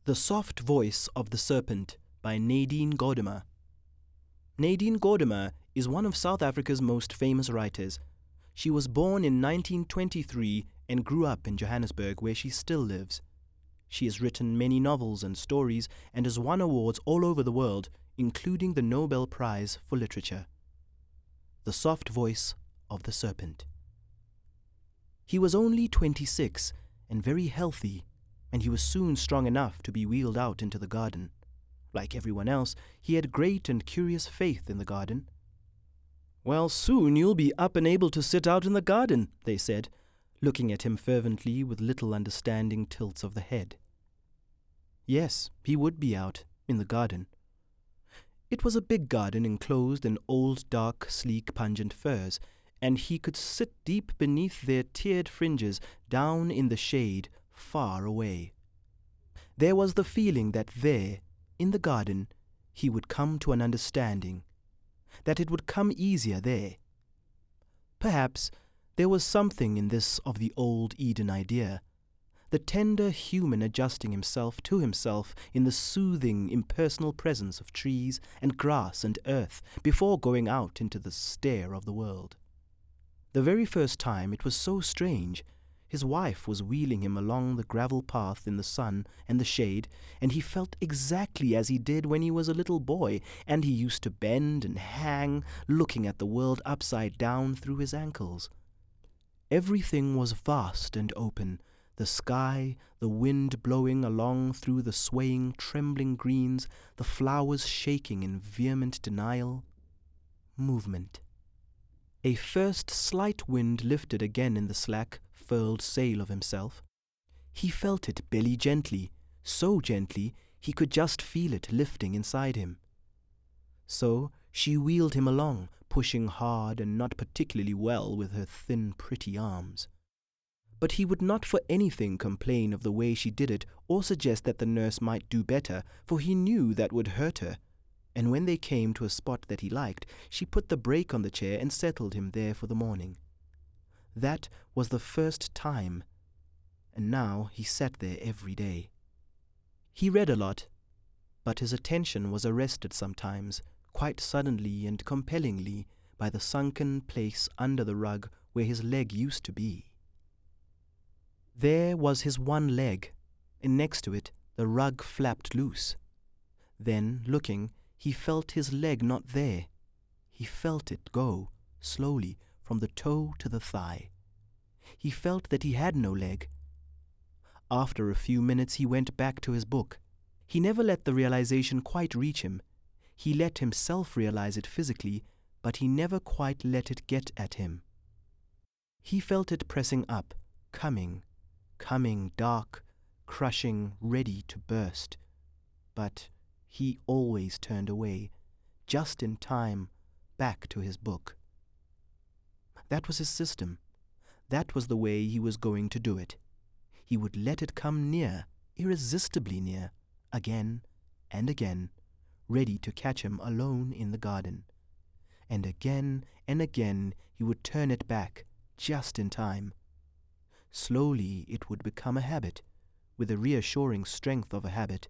The Soft Voice of the Serpent by Nadine Gordimer. Nadine Gordimer is one of South Africa's most famous writers. She was born in 1923 and grew up in Johannesburg, where she still lives. She has written many novels and stories and has won awards all over the world, including the Nobel Prize for Literature. The Soft Voice of the Serpent. He was only 26 and very healthy, and he was soon strong enough to be wheeled out into the garden. Like everyone else, he had great and curious faith in the garden. "Well, soon you'll be up and able to sit out in the garden," they said, looking at him fervently with little understanding tilts of the head. Yes, he would be out in the garden. It was a big garden enclosed in old, dark, sleek, pungent firs, and he could sit deep beneath their tiered fringes, down in the shade, far away. There was the feeling that there, in the garden, he would come to an understanding, that it would come easier there. Perhaps there was something in this of the old Eden idea, the tender human adjusting himself to himself in the soothing, impersonal presence of trees and grass and earth before going out into the stare of the world. The very first time it was so strange. His wife was wheeling him along the gravel path in the sun and the shade, and he felt exactly as he did when he was a little boy, and he used to bend and hang, looking at the world upside down through his ankles. Everything was vast and open, the sky, the wind blowing along through the swaying, trembling greens, the flowers shaking in vehement denial. Movement. A first slight wind lifted again in the slack, furled sail of himself. He felt it belly gently, so gently he could just feel it lifting inside him. So she wheeled him along, pushing hard and not particularly well with her thin, pretty arms. But he would not for anything complain of the way she did it or suggest that the nurse might do better, for he knew that would hurt her. And when they came to a spot that he liked, she put the brake on the chair and settled him there for the morning. That was the first time, and now he sat there every day. He read a lot, but his attention was arrested sometimes, quite suddenly and compellingly, by the sunken place under the rug where his leg used to be. There was his one leg, and next to it the rug flapped loose. Then, looking, he felt his leg not there. He felt it go, slowly, from the toe to the thigh. He felt that he had no leg. After a few minutes he went back to his book. He never let the realization quite reach him. He let himself realize it physically, but he never quite let it get at him. He felt it pressing up, coming, dark, crushing, ready to burst. But he always turned away, just in time, back to his book. That was his system. That was the way he was going to do it. He would let it come near, irresistibly near, again and again, ready to catch him alone in the garden. And again he would turn it back, just in time. Slowly it would become a habit, with the reassuring strength of a habit.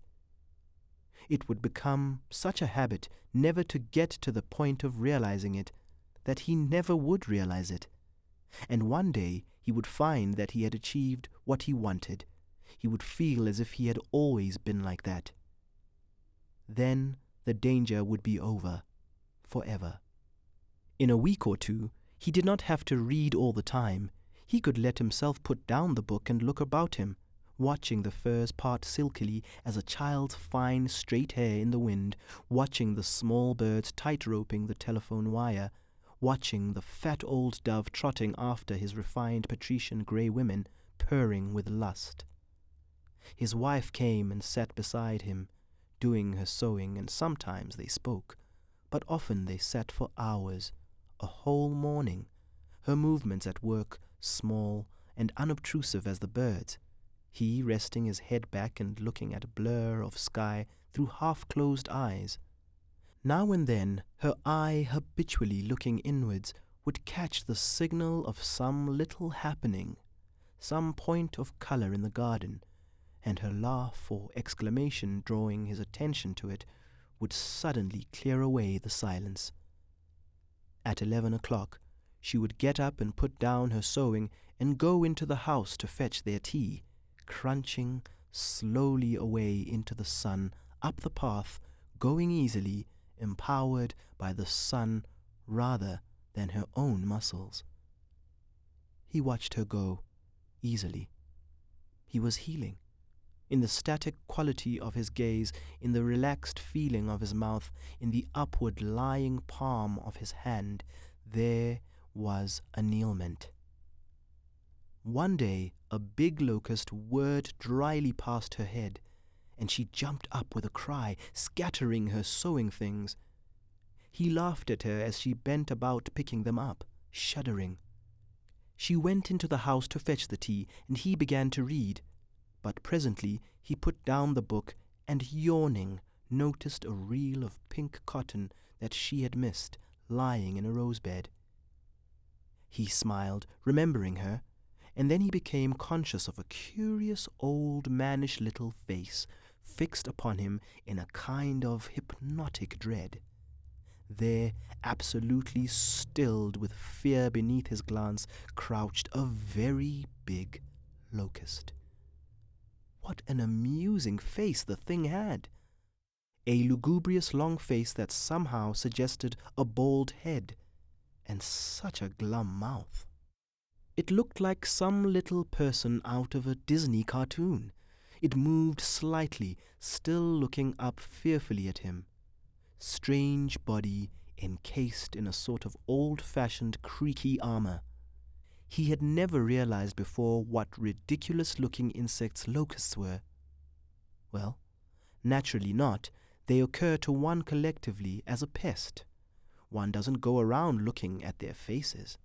It would become such a habit never to get to the point of realizing it, that he never would realize it. And one day he would find that he had achieved what he wanted. He would feel as if he had always been like that. Then the danger would be over, forever. In a week or two, he did not have to read all the time. He could let himself put down the book and look about him, watching the firs part silkily as a child's fine straight hair in the wind, watching the small birds tight-roping the telephone wire, watching the fat old dove trotting after his refined patrician grey women, purring with lust. His wife came and sat beside him, doing her sewing, and sometimes they spoke, but often they sat for hours, a whole morning, her movements at work small and unobtrusive as the birds, he resting his head back and looking at a blur of sky through half-closed eyes. Now and then her eye, habitually looking inwards, would catch the signal of some little happening, some point of colour in the garden, and her laugh or exclamation drawing his attention to it would suddenly clear away the silence. At 11 o'clock, she would get up and put down her sewing and go into the house to fetch their tea, crunching slowly away into the sun, up the path, going easily, empowered by the sun rather than her own muscles. He watched her go, easily. He was healing. In the static quality of his gaze, in the relaxed feeling of his mouth, in the upward lying palm of his hand, there was annealment. One day a big locust whirred dryly past her head, and she jumped up with a cry, scattering her sewing things. He laughed at her as she bent about picking them up, shuddering. She went into the house to fetch the tea, and he began to read. But presently he put down the book and, yawning, noticed a reel of pink cotton that she had missed, lying in a rosebed. He smiled, remembering her, and then he became conscious of a curious old mannish little face fixed upon him in a kind of hypnotic dread. There, absolutely stilled with fear beneath his glance, crouched a very big locust. What an amusing face the thing had! A lugubrious long face that somehow suggested a bald head, and such a glum mouth. It looked like some little person out of a Disney cartoon. It moved slightly, still looking up fearfully at him. Strange body encased in a sort of old-fashioned creaky armor. He had never realized before what ridiculous-looking insects locusts were. Well, naturally not. They occur to one collectively as a pest. One doesn't go around looking at their faces.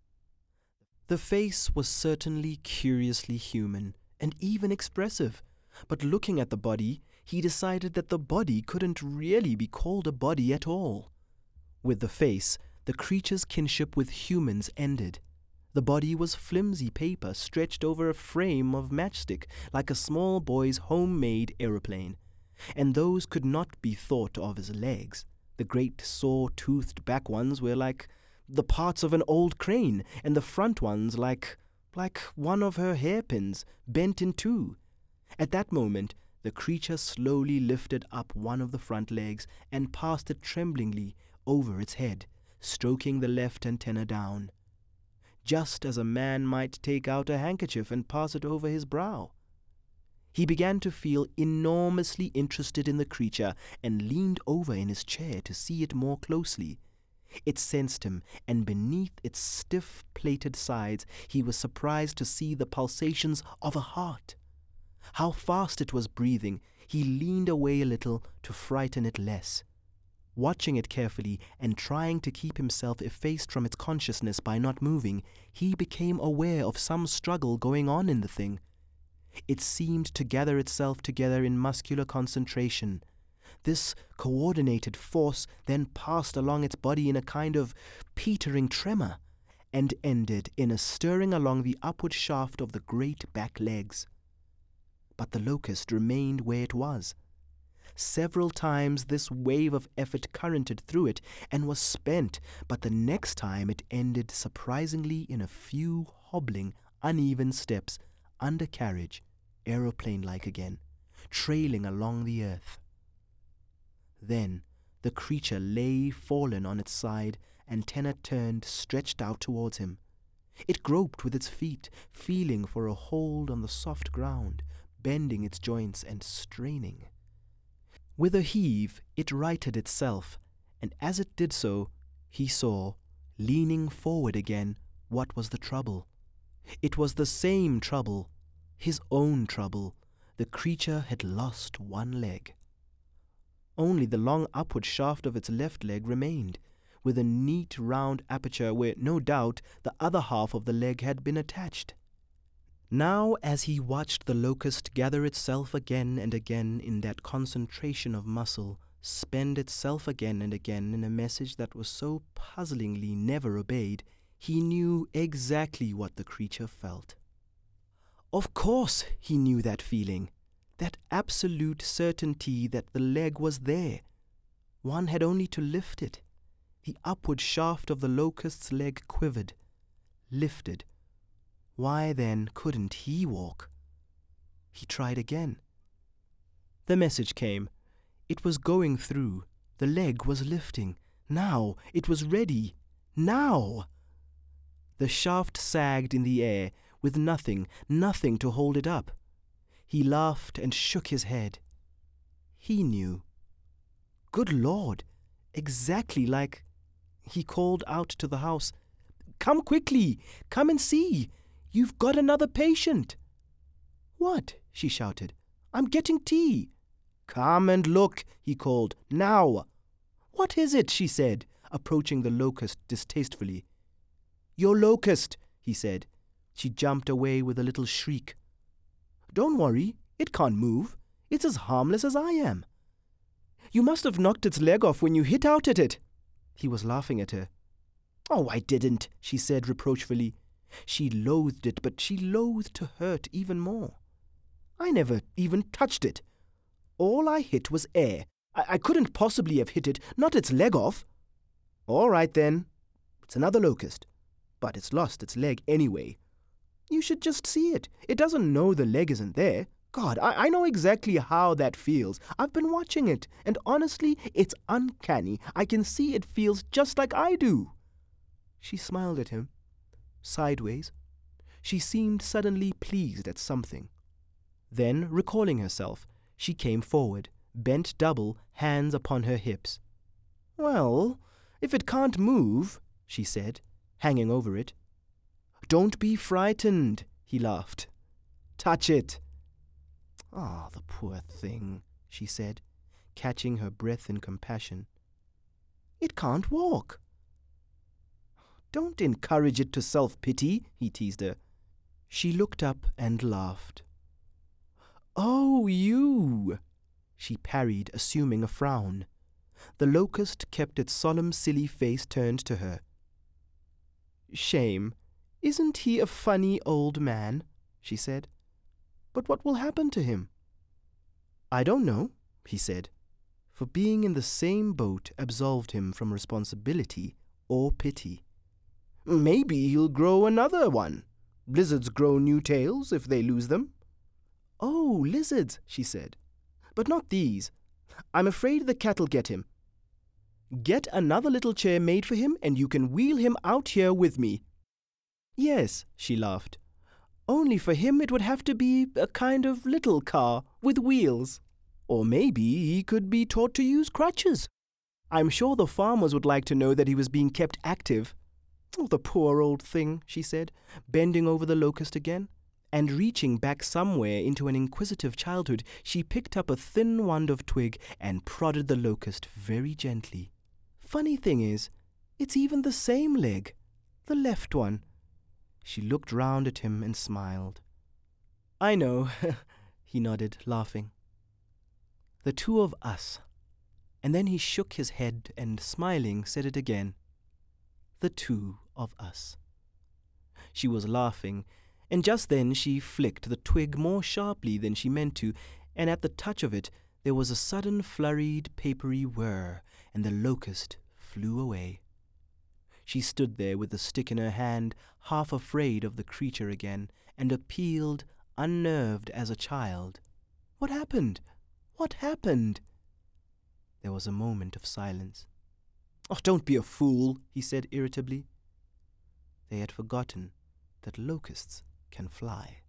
The face was certainly curiously human and even expressive, but looking at the body, he decided that the body couldn't really be called a body at all. With the face, the creature's kinship with humans ended. The body was flimsy paper stretched over a frame of matchstick like a small boy's homemade aeroplane, and those could not be thought of as legs. The great saw-toothed back ones were like the parts of an old crane, and the front ones like one of her hairpins bent in two. At that moment, the creature slowly lifted up one of the front legs and passed it tremblingly over its head, stroking the left antenna down, just as a man might take out a handkerchief and pass it over his brow. He began to feel enormously interested in the creature and leaned over in his chair to see it more closely. It sensed him, and beneath its stiff-plated sides he was surprised to see the pulsations of a heart. How fast it was breathing! He leaned away a little to frighten it less. Watching it carefully and trying to keep himself effaced from its consciousness by not moving, he became aware of some struggle going on in the thing. It seemed to gather itself together in muscular concentration. This coordinated force then passed along its body in a kind of petering tremor, and ended in a stirring along the upward shaft of the great back legs. But the locust remained where it was. Several times this wave of effort currented through it and was spent, but the next time it ended surprisingly in a few hobbling, uneven steps, under carriage, aeroplane-like again, trailing along the earth. Then the creature lay fallen on its side, antenna turned, stretched out towards him. It groped with its feet, feeling for a hold on the soft ground, bending its joints and straining. With a heave, it righted itself, and as it did so, he saw, leaning forward again, what was the trouble. It was the same trouble, his own trouble. The creature had lost one leg. Only the long upward shaft of its left leg remained, with a neat round aperture where, no doubt, the other half of the leg had been attached. Now, as he watched the locust gather itself again and again in that concentration of muscle, spend itself again and again in a message that was so puzzlingly never obeyed, he knew exactly what the creature felt. Of course he knew that feeling. That absolute certainty that the leg was there. One had only to lift it. The upward shaft of the locust's leg quivered, lifted. Why then couldn't he walk? He tried again. The message came. It was going through. The leg was lifting. Now it was ready. Now! The shaft sagged in the air, with nothing to hold it up. He laughed and shook his head. He knew. Good Lord! Exactly like... He called out to the house, "Come quickly! Come and see! You've got another patient!" "What?" she shouted. "I'm getting tea." "Come and look," he called. "Now!" "What is it?" she said, approaching the locust distastefully. "Your locust," he said. She jumped away with a little shriek. "Don't worry, it can't move. It's as harmless as I am." "You must have knocked its leg off when you hit out at it." He was laughing at her. "Oh, I didn't," she said reproachfully. She loathed it, but she loathed to hurt even more. "I never even touched it. All I hit was air. I couldn't possibly have hit it, not its leg off." "All right, then. It's another locust. But it's lost its leg anyway. You should just see it. It doesn't know the leg isn't there. God, I know exactly how that feels. I've been watching it, and honestly, it's uncanny. I can see it feels just like I do." She smiled at him, sideways. She seemed suddenly pleased at something. Then, recalling herself, she came forward, bent double, hands upon her hips. "Well, if it can't move," she said, hanging over it. "Don't be frightened," he laughed. "Touch it." "Ah, the poor thing," she said, catching her breath in compassion. "It can't walk." "Don't encourage it to self-pity," he teased her. She looked up and laughed. "Oh, you!" she parried, assuming a frown. The locust kept its solemn, silly face turned to her. "Shame. Isn't he a funny old man?" she said. "But what will happen to him?" "I don't know," he said, for being in the same boat absolved him from responsibility or pity. "Maybe he'll grow another one. Lizards grow new tails if they lose them." "Oh, lizards," she said. "But not these. I'm afraid the cat'll get him." "Get another little chair made for him, and you can wheel him out here with me." "Yes," she laughed. "Only for him it would have to be a kind of little car with wheels. Or maybe he could be taught to use crutches. I'm sure the farmers would like to know that he was being kept active." "Oh, the poor old thing," she said, bending over the locust again. And reaching back somewhere into an inquisitive childhood, she picked up a thin wand of twig and prodded the locust very gently. "Funny thing is, it's even the same leg, the left one." She looked round at him and smiled. "I know," he nodded, laughing. "The two of us." And then he shook his head and, smiling, said it again. "The two of us." She was laughing, and just then she flicked the twig more sharply than she meant to, and at the touch of it there was a sudden flurried, papery whir, and the locust flew away. She stood there with the stick in her hand, half afraid of the creature again, and appealed, unnerved as a child. "What happened? What happened?" There was a moment of silence. "Oh, don't be a fool," he said irritably. They had forgotten that locusts can fly.